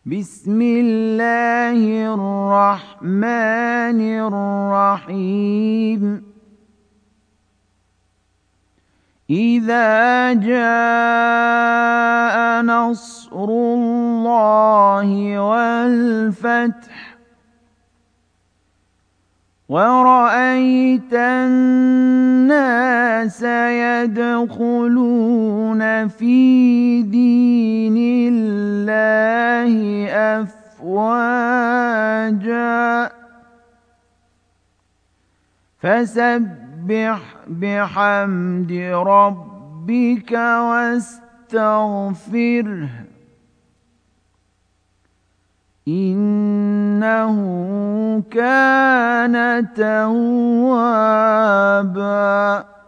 بسم الله الرحمن الرحيم إذا جاء نصر الله والفتح ورأيت الناس يدخلون في دين الله أفواجا فسبح بحمد ربك واستغفره إنه كان توابا.